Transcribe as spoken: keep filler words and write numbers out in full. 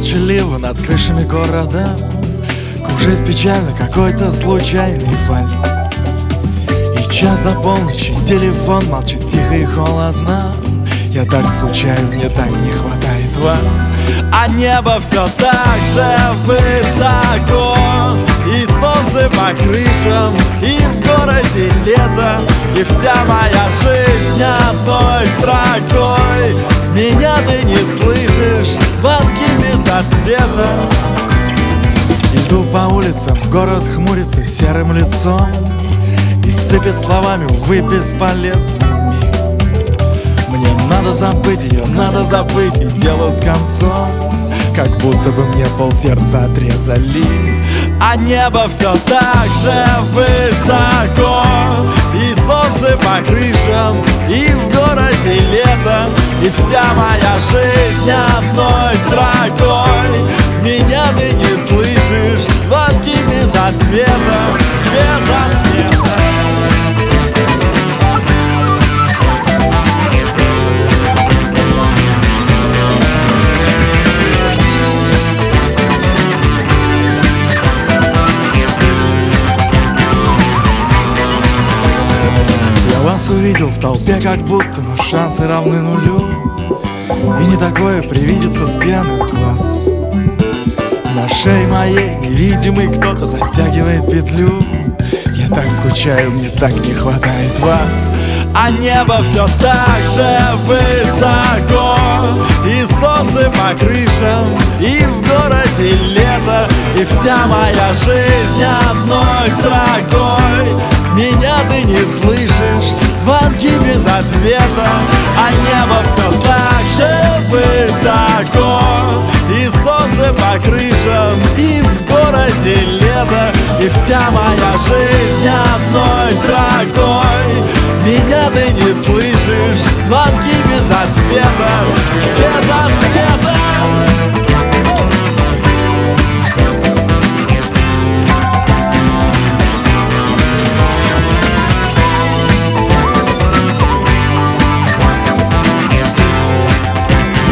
молчаливо над крышами города кружит печально какой-то случайный вальс. И час до полночи телефон молчит тихо и холодно. Я так скучаю, мне так не хватает вас. А небо все так же высоко, и солнце по крышам, и в городе лето, и вся моя жизнь одной строкой. Меня ты не слышишь, звонки без ответа. Иду по улицам, город хмурится серым лицом и сыпет словами, увы, бесполезными. Мне надо забыть ее, надо забыть, и дело с концом. Как будто бы мне полсердца отрезали. А небо все так же высоко, и солнце по крышам, и в городе лето, и вся моя жизнь одной строкой. Меня ты не слышишь, звонки без ответа, без ответа. Вас увидел в толпе как будто, но шансы равны нулю. И не такое привидится с пьяных глаз. На шее моей невидимый кто-то затягивает петлю. Я так скучаю, мне так не хватает вас. А небо все так же высоко, и солнце по крышам, и в городе лето, и вся моя жизнь одной строкой. Меня ты не слышишь, звонки без ответа. А небо все так же высоко, и солнце по крышам, и в городе лето, и вся моя жизнь одной строкой. Меня ты не слышишь, звонки без ответа, без ответа.